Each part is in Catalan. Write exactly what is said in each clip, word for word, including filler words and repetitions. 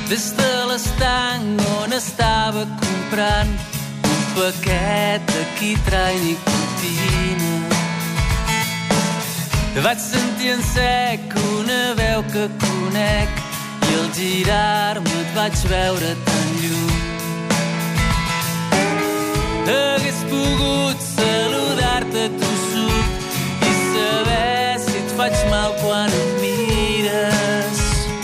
des de l'estanc on estava comprant un paquet de quitrà i nicotina. Vaig sentir en sec una veu que conec i al girar-me et vaig veure tan lluny. Hagués pogut saludar-te tossut i saber si et faig mal quan em mires.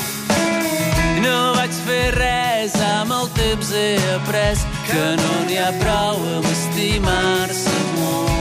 No vaig fer res, amb el temps he après que no n'hi ha prou amb estimar-se molt.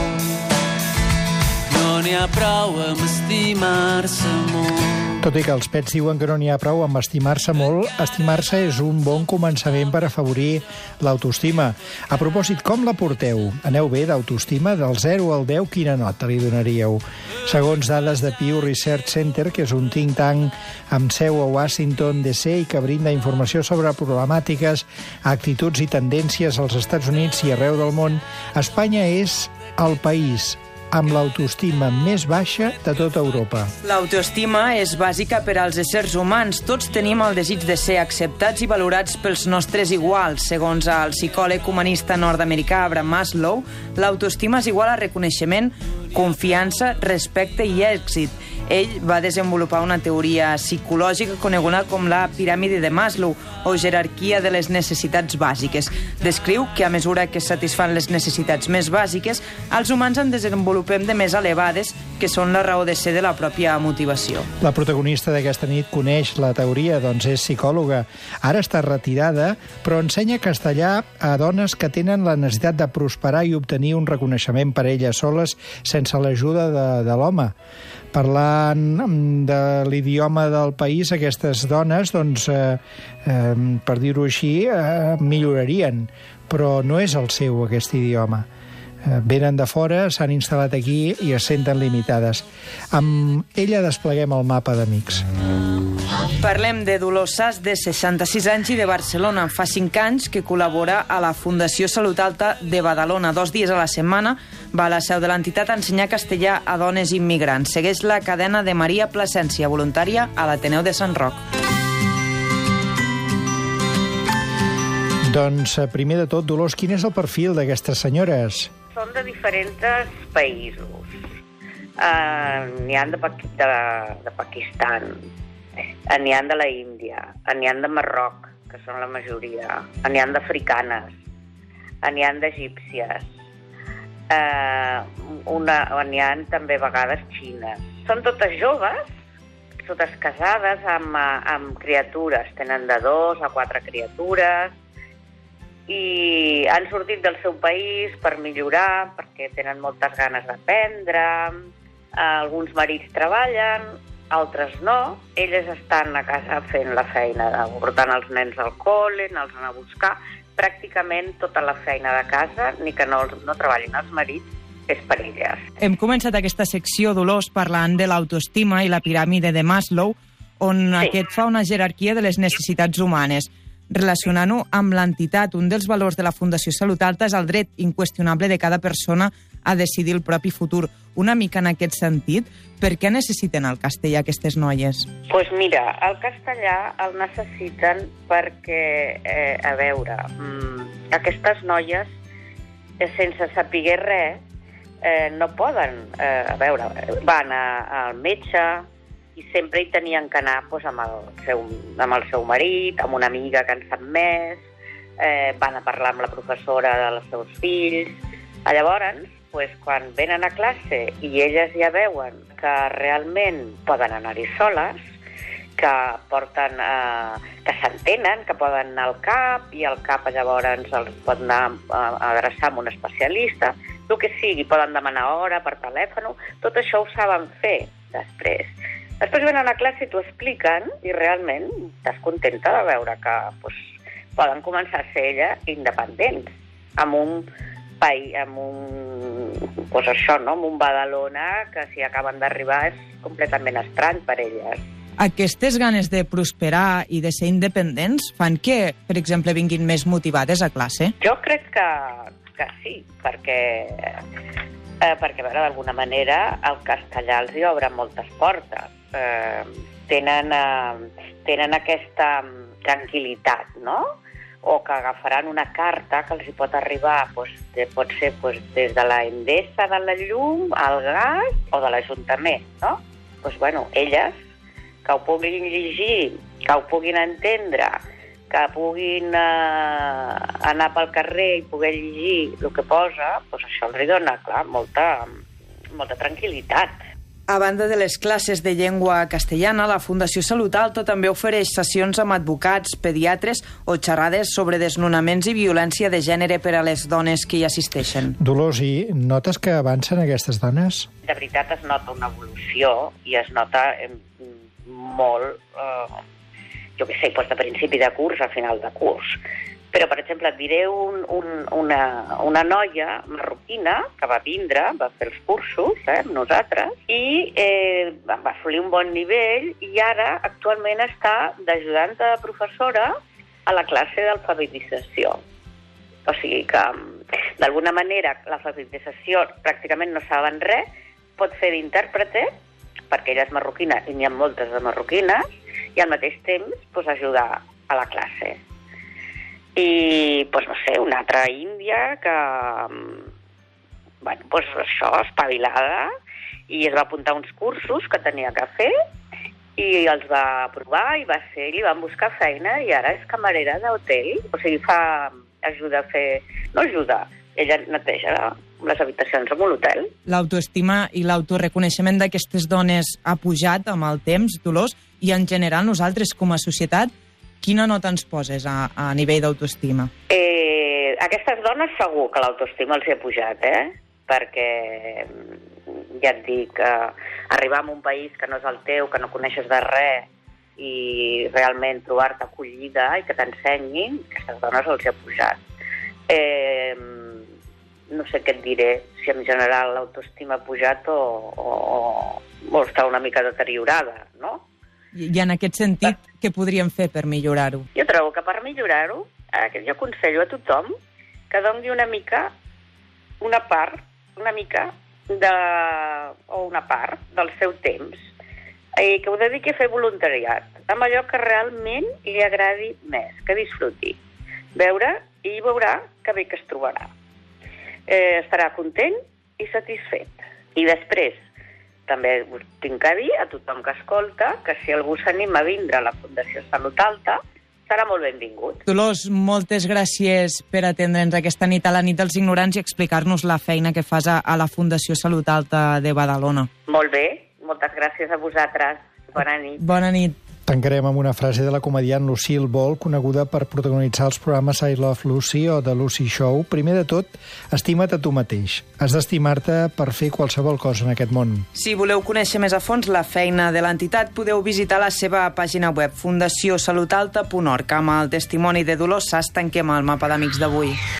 No n'hi ha prou amb estimar-se molt. Tot i que els pets diuen que no n'hi ha prou amb estimar-se molt, estimar-se és un bon començament per afavorir l'autoestima. A propòsit, com la porteu? Aneu bé d'autoestima? Del zero al deu, quina nota li donaríeu? Segons dades de Pew Research Center, que és un think tank amb seu a Washington, D C, i que brinda informació sobre problemàtiques, actituds i tendències als Estats Units i arreu del món, Espanya és el país amb l'autoestima més baixa de tota Europa. L'autoestima és bàsica per als éssers humans. Tots tenim el desig de ser acceptats i valorats pels nostres iguals. Segons el psicòleg humanista nord-americà Abraham Maslow, l'autoestima és igual a reconeixement, confiança, respecte i èxit. Ell va desenvolupar una teoria psicològica coneguda com la piràmide de Maslow, o jerarquia de les necessitats bàsiques. Descriu que a mesura que es satisfan les necessitats més bàsiques, els humans en desenvolupem de més elevades, que són la raó de ser de la pròpia motivació. La protagonista d'aquesta nit coneix la teoria, doncs és psicòloga. Ara està retirada, però ensenya castellà a dones que tenen la necessitat de prosperar i obtenir un reconeixement per elles soles sense l'ajuda de, de l'home. Parlant de l'idioma del país, aquestes dones, doncs, eh, eh, per dir-ho així, eh, millorarien, però no és el seu, aquest idioma. Eh, venen de fora, s'han instal·lat aquí i es senten limitades. Amb ella despleguem el mapa d'amics. Parlem de Dolors Sas, de seixanta-sis anys i de Barcelona. Fa cinc anys que col·labora a la Fundació Salut Alta de Badalona. Dos dies a la setmana va a la seu de l'entitat a ensenyar castellà a dones immigrants. Segueix la cadena de Maria Plasència, voluntària a l'Ateneu de Sant Roc. Doncs, primer de tot, Dolors, quin és el perfil d'aquestes senyores? Són de diferents països. Uh, n'hi ha de, Paqui de, de Pakistan, n'hi ha de la Índia, n'hi ha de Marroc, que són la majoria, n'hi ha d'africanes, n'hi ha d'egípcies, uh, n'hi ha també a vegades xines. Són totes joves, totes casades amb, amb criatures, tenen de dos a quatre criatures, i han sortit del seu país per millorar, perquè tenen moltes ganes d'aprendre. Alguns marits treballen, altres no. Elles estan a casa fent la feina, de, portant els nens al col·le, anar-los a buscar. Pràcticament tota la feina de casa, ni que no, no treballin els marits, és per elles. Hem començat aquesta secció, Dolors, parlant de l'autoestima i la piràmide de Maslow, on sí. Aquest fa una jerarquia de les necessitats humanes. Relacionant-ho amb l'entitat, un dels valors de la Fundació Salut Alta és el dret inqüestionable de cada persona a decidir el propi futur. Una mica en aquest sentit, per què necessiten el castellà aquestes noies? Doncs pues mira, el castellà el necessiten perquè, eh, a veure, mmm, aquestes noies, eh, sense saber res, eh, no poden, eh, a veure, van a, al metge, i sempre hi tenien que anar doncs, amb, el seu, amb el seu marit, amb una amiga que en sap més, eh, van a parlar amb la professora dels seus fills. Llavors, doncs, quan venen a classe i elles ja veuen que realment poden anar-hi soles, que porten, eh, que s'entenen, que poden anar al CAP, i al CAP llavors els pot anar a adreçar amb un especialista, el que sigui, poden demanar hora per telèfon, tot això ho saben fer després. Després venen a classe i t'ho expliquen i realment estàs contenta de veure que pues, poden començar a ser elles independents, amb un país, amb un, pues això, no? Amb un Badalona que si acaben d'arribar és completament estrany per elles. Aquestes ganes de prosperar i de ser independents fan que, per exemple, vinguin més motivades a classe? Jo crec que, que sí, perquè eh, perquè, a veure, d'alguna manera el castellà els hi obre moltes portes. Eh, tenen, eh, tenen aquesta tranquil·litat, no?, o que agafaran una carta que els hi pot arribar, doncs, de, pot ser doncs, des de la Endesa de la llum, al gas o de l'Ajuntament, no? Doncs, bueno, elles, que ho puguin llegir, que ho puguin entendre, que puguin eh, anar pel carrer i poder llegir el que posa, doncs això els dona, clar, molta, molta tranquil·litat. A banda de les classes de llengua castellana, la Fundació Salut Alta també ofereix sessions amb advocats, pediatres o xerrades sobre desnonaments i violència de gènere per a les dones que hi assisteixen. Dolors, i notes que avancen aquestes dones? De veritat es nota una evolució i es nota eh, molt, eh, jo què sé, doncs de principi de curs a final de curs. Però, per exemple, et diré un, un, una, una noia marroquina que va vindre, va fer els cursos, eh, amb nosaltres, i eh, va assolir un bon nivell i ara actualment està d'ajudant de professora a la classe d'alfabetització. O sigui que, d'alguna manera, l'alfabetització pràcticament no saben res, pot fer d'intèrprete, perquè ella és marroquina i n'hi ha moltes de marroquines, i al mateix temps pues, ajudar a la classe. I, doncs, no sé, una altra índia que, bueno, doncs això, espavilada, i es va apuntar uns cursos que tenia que fer, i els va aprovar, i va ser, li van buscar feina, i ara és camarera d'hotel, o sigui, fa ajuda a fer... No ajuda, ella neteja les habitacions en un hotel. L'autoestima i l'autoreconeixement d'aquestes dones ha pujat amb el temps, Dolors, i en general nosaltres com a societat, quina nota ens poses a, a nivell d'autoestima? Eh, aquestes dones segur que l'autoestima els hi ha pujat, eh? Perquè, ja et dic, eh, arribar a un país que no és el teu, que no coneixes de res, i realment trobar-te acollida i que t'ensenyin, aquestes dones els hi ha pujat. Eh, no sé què et diré, si en general l'autoestima ha pujat o, o, o està una mica deteriorada, no? I en aquest sentit, què podríem fer per millorar-ho? Jo trobo que per millorar-ho, eh, jo aconsello a tothom que doni una mica, una part, una mica, de, o una part del seu temps, i que ho dediqui a fer voluntariat, amb allò que realment li agradi més, que disfruti. Veure i veurà que bé que es trobarà. Eh, estarà content i satisfet. I després, també us tinc que dir a tothom que escolta que si algú s'anima a vindre a la Fundació Salut Alta, serà molt benvingut. Dolors, moltes gràcies per atendre'ns aquesta nit a la nit dels ignorants i explicar-nos la feina que fas a la Fundació Salut Alta de Badalona. Molt bé, moltes gràcies a vosaltres. Bona nit. Bona nit. Tancarem amb una frase de la comediant Lucille Ball, coneguda per protagonitzar els programes I Love Lucy o The Lucy Show. Primer de tot, estima't a tu mateix. Has d'estimar-te per fer qualsevol cosa en aquest món. Si voleu conèixer més a fons la feina de l'entitat, podeu visitar la seva pàgina web fundació salut alta punt org. Amb el testimoni de Dolors Sas tanquem el mapa d'amics d'avui.